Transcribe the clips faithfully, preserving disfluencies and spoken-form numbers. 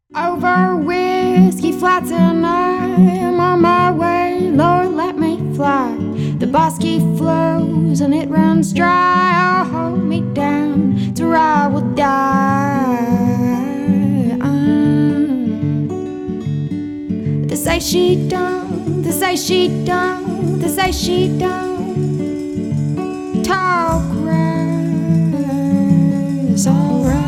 Over whiskey flats and I'm on my way, Lord, let me fly. The bosky flows and it runs dry. Oh, hold me down to where I will die. Um, they say she don't, they say she don't, they say she don't talk right. It's alright.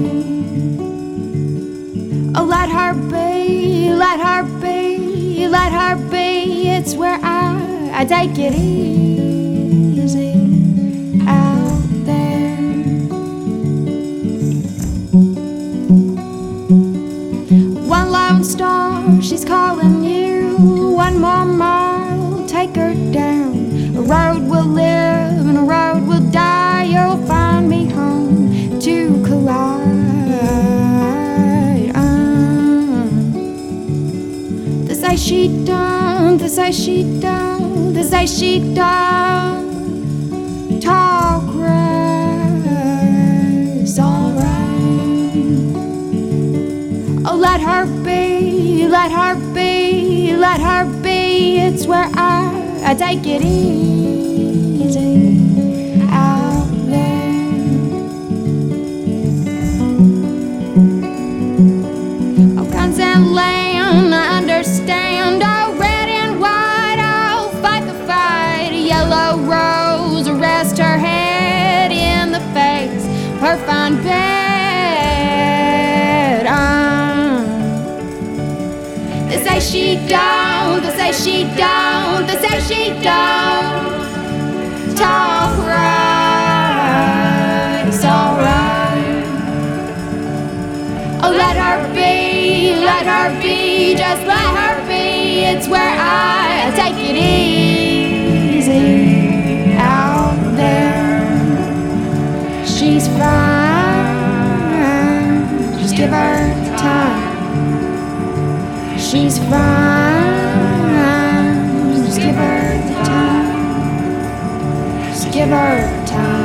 Oh, let her be, let her be, let her be. It's where I, I take it easy out there. One lone star, she's calling you. One more mile, take her down. A road will live and a road will die. You'll find me home to collide. They say she don't, they say she don't, they say she don't talk right. It's alright. Oh, let her be, let her be, let her be. It's where I, I take it easy out there. Oh, guns and land, I understand. Oh, red and white, I'll fight the fight. A yellow rose, rest her head in the face, her fine bed. Um, they say she don't, they say she don't, they say she don't talk right. It's alright. Oh, let her be, let her be, just let her be. It's where I take it easy out there. She's fine, just give her time. She's fine, just give her time. Just give her time.